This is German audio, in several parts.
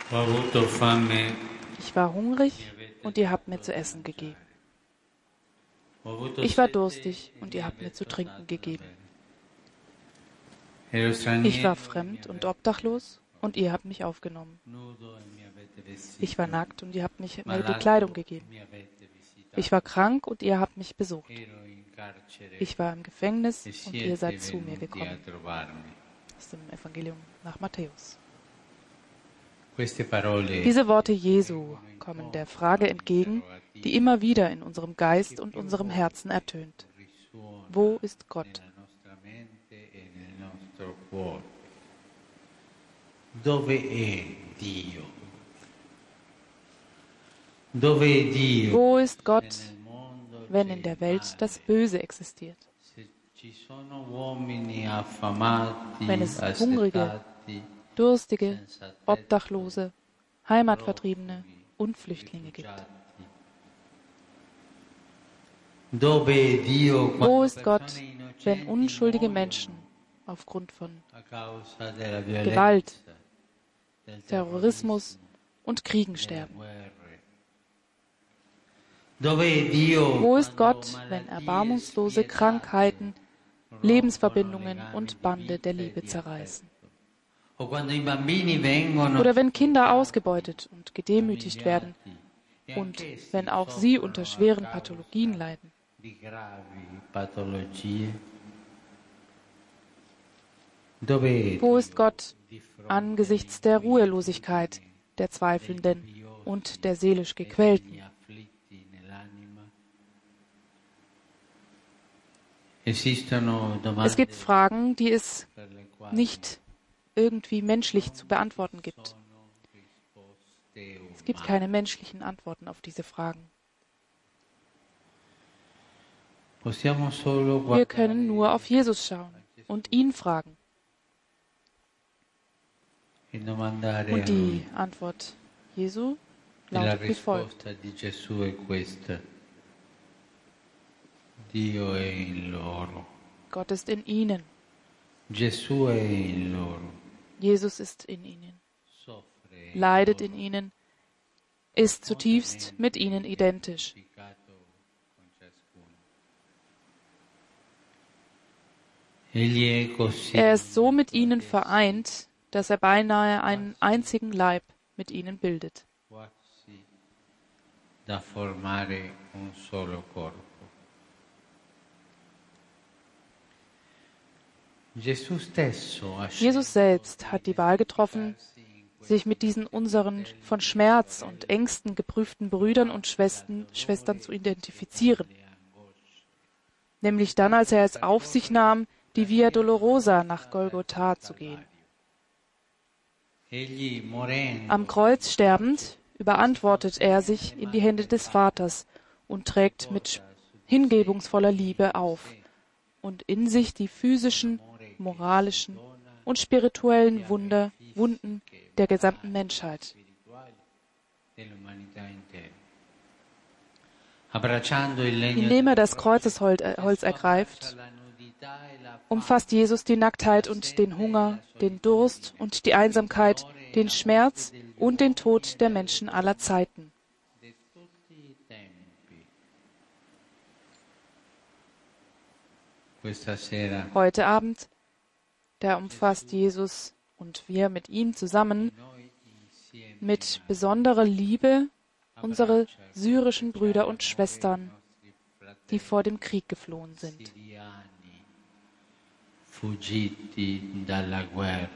Ho avuto fame, Ich war hungrig und ihr habt mir zu essen gegeben. Ich war durstig und ihr habt mir zu trinken gegeben. ero Ich straniero, war fremd und obdachlos und ihr habt mich aufgenommen. nudo e mi avete vestito, Ich war nackt und ihr habt mir die malato Kleidung gegeben. mi avete visitato, Ich war krank und ihr habt mich besucht. ero in carcere Ich war im Gefängnis e und ihr siete seid zu mir venuti a gekommen. trovarmi. Aus dem Evangelium nach Matthäus. Queste parole Diese Worte Jesu kommen der Frage entgegen, die immer wieder in unserem Geist und unserem Herzen ertönt. risuonano Wo ist Gott? nella nostra mente e nel nostro cuore. Dove è Dio? Dove è Dio? Wo ist Gott, Nel mondo wenn c'è in der il Welt male. das Böse existiert? Se ci sono uomini affamati, Wenn es Hungrige, assetati, Durstige, senza tetto, Obdachlose, Heimatvertriebene und Flüchtlinge gibt? rifugiati. Dove è Dio Wo quando ist Gott, persone wenn innocenti unschuldige muoiono Menschen aufgrund von a causa della Gewalt, violenza, del Terrorismus und Kriegen delle sterben? guerre? Dove è Dio Wo ist quando Gott, wenn malattie erbarmungslose spietate Krankheiten rompono Lebensverbindungen legami und di Bande der vita e Liebe di zerreißen? affetto? O quando i bambini vengono Oder wenn Kinder ausgebeutet und gedemütigt werden umiliati e und anch'essi wenn auch sie unter soffrono a schweren causa Pathologien leiden? di gravi patologie? Dove è Wo ist Dio Gott di fronte angesichts der Ruhelosigkeit der Zweifelnden und der seelisch agli Gequälten? afflitti nell'anima? Esistono domande Es gibt Fragen, die es per le quali nicht irgendwie menschlich zu beantworten gibt. sono risposte Es gibt umane. keine menschlichen Antworten auf diese Fragen. Possiamo solo Wir können guardare nur auf Jesus schauen und ihn fragen. e domandare a Und Lui. die Antwort Jesu E la lautet wie folgt. risposta di Gesù è questa. Dio è in loro. Gott ist in ihnen. Gesù è in loro. Jesus ist in ihnen. Soffre in Leidet loro. in ihnen. Ist zutiefst mit ihnen identisch. Identificato con ciascuno. Egli è così Er ist so mit unito ihnen che vereint, dass er beinahe einen einzigen Leib mit ihnen bildet. quasi da formare un solo corpo. Gesù stesso ha Jesus selbst hat die Wahl getroffen, sich mit diesen unseren von Schmerz und Ängsten geprüften Brüdern und Schwestern zu identifizieren. Nämlich dann, als er es auf sich nahm, die Via Dolorosa nach Golgotha zu gehen. Egli morendo Am Kreuz sterbend überantwortet er sich in die Hände des Vaters und trägt mit hingebungsvoller Liebe auf und in sich die physischen, moralischen und spirituellen Wunden der gesamten Menschheit. dell'umanità intera. Abbracciando il legno Indem er das Kreuzesholz ergreift, umfasst Jesus die Nacktheit und den Hunger, den Durst und die Einsamkeit, den Schmerz und den Tod der Menschen aller Zeiten. di tutti i tempi. Questa sera Heute Abend, da umfasst Jesus und wir mit ihm zusammen noi insieme mit besonderer Liebe unsere syrischen Brüder und Schwestern, die vor dem Krieg geflohen sind. siriani fuggiti dalla guerra.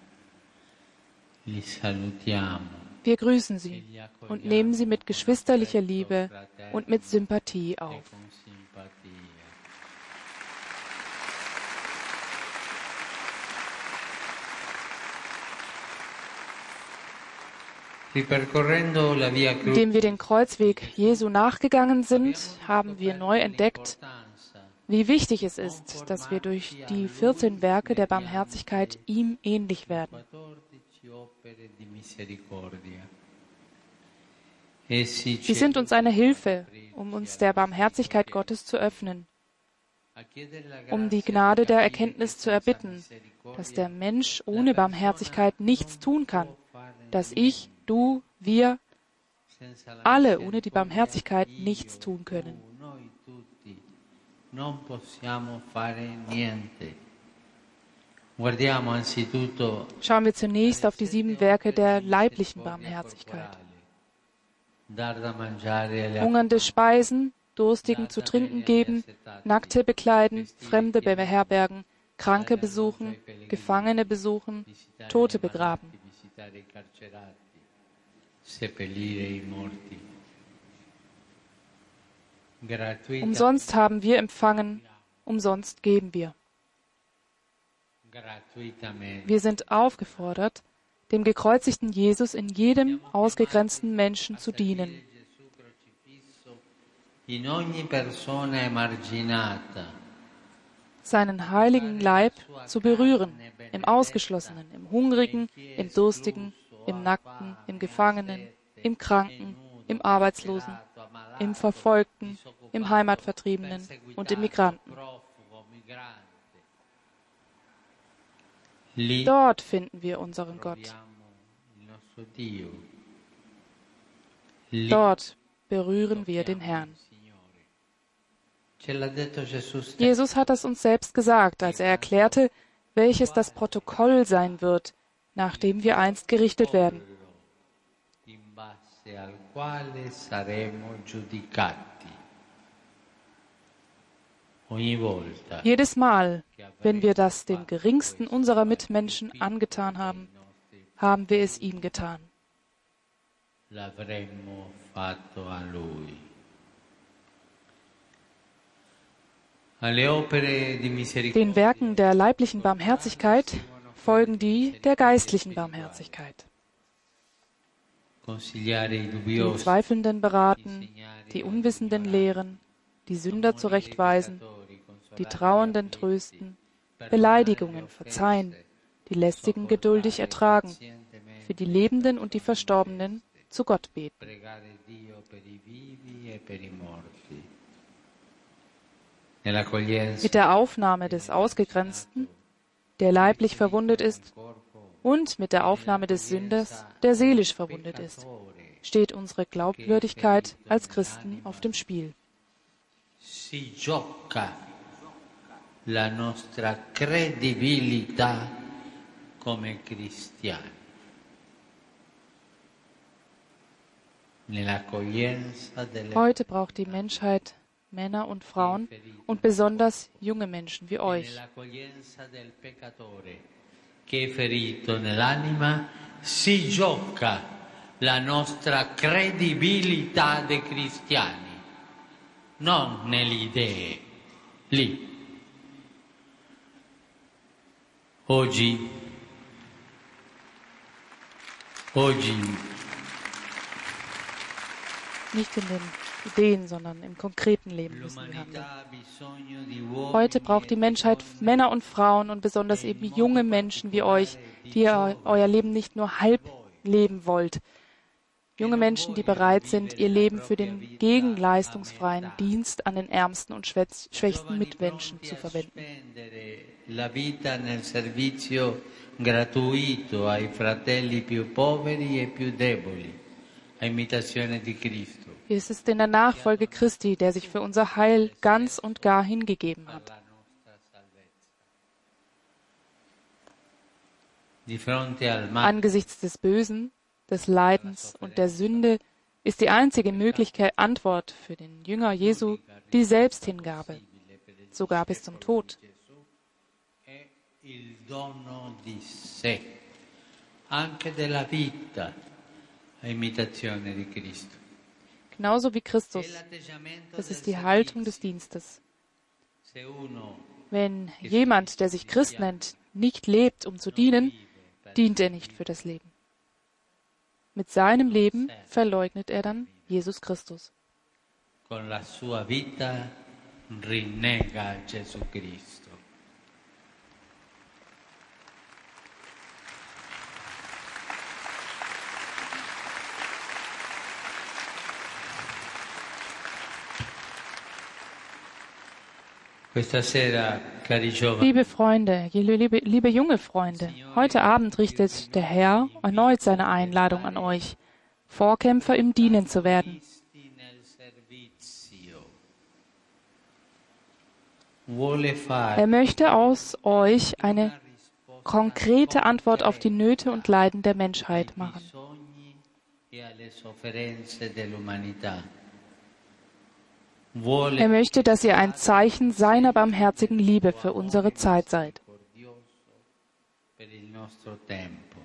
Li salutiamo Wir grüßen sie und nehmen sie mit geschwisterlicher Liebe und mit Sympathie auf. con simpatia. Ripercorrendo la via Indem wir den Kreuzweg Jesu nachgegangen sind, haben wir neu entdeckt, wie wichtig es ist, dass wir durch die 14 Werke der Barmherzigkeit ihm ähnlich werden. 14 opere di misericordia. Essi Sie sind uns eine Hilfe, um uns der Barmherzigkeit Gottes zu öffnen, um die Gnade der Erkenntnis zu erbitten, dass der Mensch ohne Barmherzigkeit nichts tun kann, dass ich du, wir, alle ohne die Barmherzigkeit nichts tun können. Noi tutti non possiamo fare niente. Guardiamo anzitutto Schauen wir zunächst auf die 7 Werke der leiblichen Barmherzigkeit. dar da mangiare alle Hungernde speisen, Durstigen zu trinken geben, Nackte bekleiden, Fremde beherbergen, Kranke besuchen, Gefangene besuchen, Tote begraben. visitare i carcerati, seppellire i morti. Umsonst haben wir empfangen, umsonst geben wir. Gratuitamente. Wir sind aufgefordert, dem gekreuzigten Jesus in jedem ausgegrenzten Menschen zu dienen. Gesù crocifisso in ogni persona emarginata. Seinen heiligen Leib zu berühren, im Ausgeschlossenen, im Hungrigen, im Durstigen, im Nackten, im Gefangenen, im Kranken, im Arbeitslosen, im Verfolgten, im Heimatvertriebenen und im Migranten. Profugo, migrante. Dort finden wir unseren Gott. Il nostro Dio. Lì Dort berühren wir den Herrn. Signore. Ce l'ha detto Gesù stesso. Jesus hat es uns selbst gesagt, als er erklärte, welches das Protokoll sein wird, nachdem wir einst gerichtet werden. In base al quale saremo giudicati. Ogni volta Jedes Mal, wenn wir das dem geringsten unserer Mitmenschen angetan haben, haben wir es ihm getan. l'avremmo fatto a Lui. Alle opere di misericordia Den Werken der leiblichen Barmherzigkeit folgen die der geistlichen Barmherzigkeit. consigliare i Die dubbiosi, Zweifelnden beraten, die Unwissenden lehren, die Sünder zurechtweisen, die Trauernden trösten, Beleidigungen verzeihen, die Lästigen geduldig ertragen, für die Lebenden und die Verstorbenen zu Gott beten. pregare Dio per i vivi e per i morti. Nell'accoglienza Mit der Aufnahme des Ausgegrenzten, der leiblich verwundet ist, und mit der Aufnahme des Sünders, der seelisch verwundet ist, steht unsere Glaubwürdigkeit als Christen auf dem Spiel. si gioca la nostra credibilità come cristiani. Nell'accoglienza delle Heute braucht die Menschheit Männer und Frauen und besonders junge Menschen wie euch. nell'accoglienza del peccatore che è ferito nell'anima si gioca la nostra credibilità dei cristiani, non nelle idee. Lì. Oggi Nicht in den Ideen, sondern im konkreten Leben müssen wir handeln. l'umanità ha bisogno di uomini Heute braucht die Menschheit Männer und Frauen und besonders eben junge Menschen wie euch, die ihr euer Leben nicht nur halb leben wollt. Junge Menschen, die bereit sind, ihr Leben für den gegenleistungsfreien Dienst an den ärmsten und schwächsten Mitmenschen zu verwenden. spendere la vita nel servizio gratuito ai fratelli più poveri e più deboli, a imitazione di Cristo. Es ist in der Nachfolge Christi, der sich für unser Heil ganz und gar hingegeben hat. La nostra salvezza. Di fronte al male Angesichts des Bösen, des Leidens und der Sünde ist die einzige mögliche Antwort für den Jünger Jesu die Selbsthingabe, sogar bis zum Tod. è il dono di sé, anche della vita, a imitazione di Cristo. Genauso wie Christus. È l'atteggiamento Das del ist die Haltung des servizio. Dienstes. Se uno Wenn jemand, der sich Christ nennt, nicht lebt, um zu dienen, dient er nicht für das Leben. Mit seinem Leben verleugnet er dann Jesus Christus. con la sua vita rinnega Gesù Cristo. Questa sera Cari giovani, Liebe Freunde, liebe junge Freunde, heute Abend richtet der Herr erneut seine Einladung an euch, Vorkämpfer im Dienen zu werden. nel servizio. Vuole fare Er möchte aus euch eine konkrete Antwort auf die Nöte und Leiden der Menschheit machen. bisogni e alle sofferenze dell'umanità. Vuole Er möchte, dass ihr ein Zeichen seiner barmherzigen Liebe für unsere Zeit seid. misericordioso per il nostro tempo.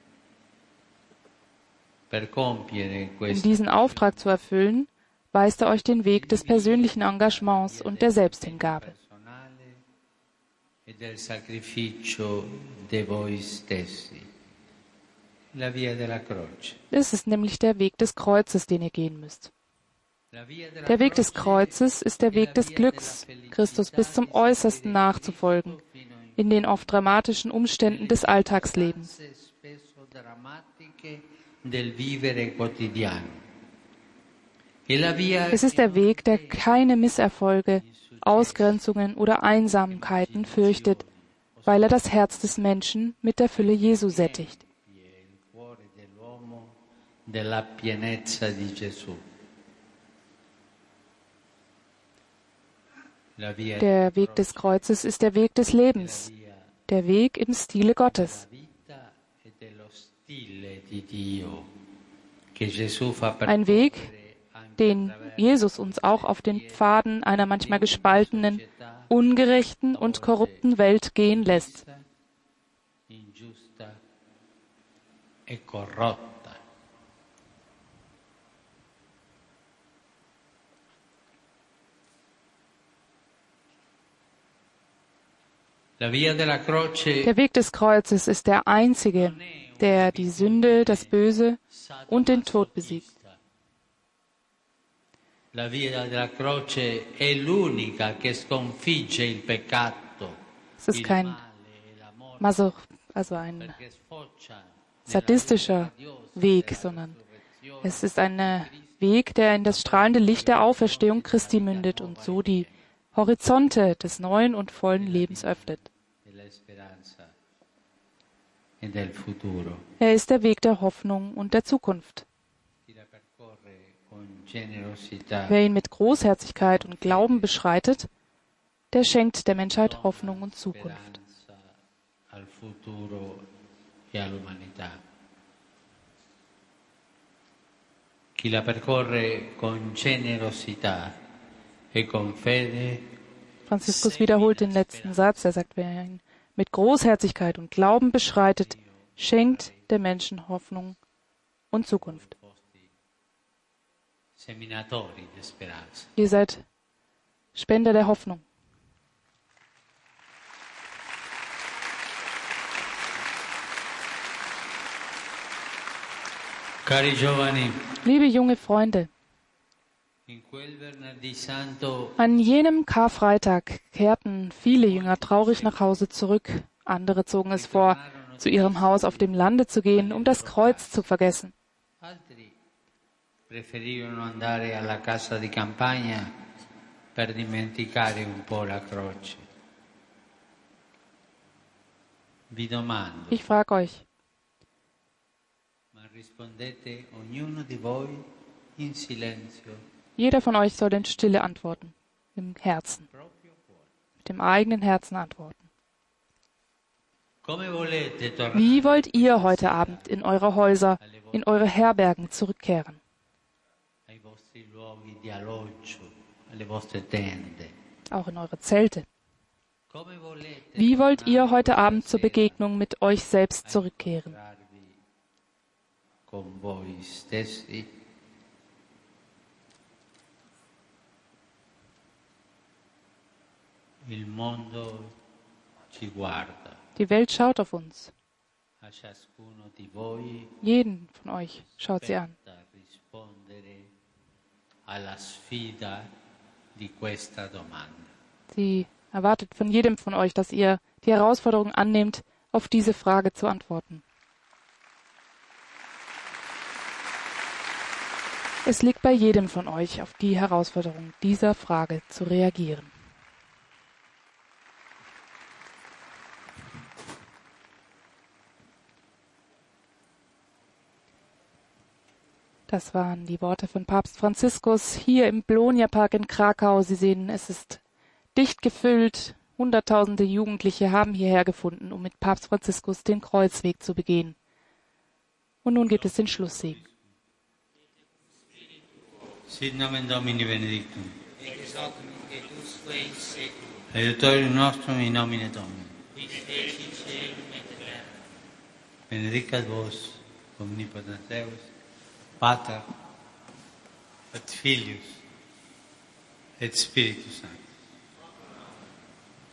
Per compiere Um questo diesen Auftrag zu erfüllen, weist er euch den Weg des persönlichen Engagements und der Selbsthingabe. personale e del sacrificio de voi stessi. La via della croce. Es ist nämlich der Weg des Kreuzes, den ihr gehen müsst. La via della Der Weg des croce Kreuzes ist der Weg des Glücks, Christus bis zum Äußersten nachzufolgen, in den oft dramatischen Umständen des Alltagslebens. spesso drammatiche del vivere quotidiano. E la via Es ist der Weg, der keine Misserfolge, Ausgrenzungen oder Einsamkeiten fürchtet, weil er das Herz des Menschen mit der Fülle Jesu sättigt. il cuore dell'uomo della pienezza di Gesù. La via Der Weg des Kreuzes ist der Weg des Lebens, der Weg im Stile Gottes. vita e dello stile di Dio che Gesù fa Ein Weg, den Jesus uns auch auf den Pfaden einer manchmal gespaltenen, ungerechten und korrupten Welt gehen lässt. ingiusta e corrotta. La via della croce Der Weg des Kreuzes ist der einzige, der die Sünde, das Böse und den Tod besiegt. La via della croce è l'unica che sconfigge il peccato, Es ist il kein male e la morte, also ein perché sfocia sadistischer Weg, sondern es ist ein Weg, der in das strahlende Licht der Auferstehung Christi mündet und so die Horizonte des neuen und vollen Lebens öffnet. della speranza e del futuro. Er ist der Weg der Hoffnung und der Zukunft. Chi la percorre con generosità Wer ihn mit Großherzigkeit und Glauben beschreitet, der schenkt der Menschheit Hoffnung und Zukunft. speranza al futuro e all'umanità. Chi la percorre con generosità e con fede Franziskus wiederholt den letzten Satz. Er sagt, wer ihn mit Großherzigkeit und Glauben beschreitet, schenkt der Menschen Hoffnung und Zukunft. seminatori di speranza. Ihr seid Spender der Hoffnung. Cari giovani, Liebe junge Freunde, in quel venerdì santo an jenem Karfreitag kehrten viele Jünger traurig nach Hause zurück. Andere zogen es vor, zu ihrem Haus auf dem Lande zu gehen, um das Kreuz zu vergessen. altri preferirono andare alla casa di campagna per dimenticare un po' la croce. Vi domando, Ich frage euch, ma rispondete ognuno di voi in silenzio, jeder von euch soll in Stille antworten, im Herzen, proprio cuore. mit dem eigenen Herzen antworten. Come volete tornare Wie wollt ihr heute Abend in eure Häuser, in eure Herbergen zurückkehren? ai vostri luoghi di alloggio, alle vostre tende? Auch in eure Zelte. Come volete Wie wollt ihr tornare heute Abend zur sera Begegnung mit euch selbst zurückkehren? incontrarvi con voi stessi? Il mondo ci guarda, Die Welt schaut auf uns. a ciascuno di voi Jeden von euch schaut sie an. aspetta rispondere alla sfida di questa domanda. Sie erwartet von jedem von euch, dass ihr die Herausforderung annehmt, auf diese Frage zu antworten. Es liegt bei jedem von euch, auf die Herausforderung dieser Frage zu reagieren. Das waren die Worte von Papst Franziskus hier im Blonia-Park in Krakau. Sie sehen, es ist dicht gefüllt. Hunderttausende Jugendliche haben hierher gefunden, um mit Papst Franziskus den Kreuzweg zu begehen. Und nun gibt es den Schlusssegen. Sit nomen Domini benedictum. Aiutorium nostrum in nomine Domini. Benedicat vos, omnipotens Deus, Pater, et Filius, et Spiritus Sanctus.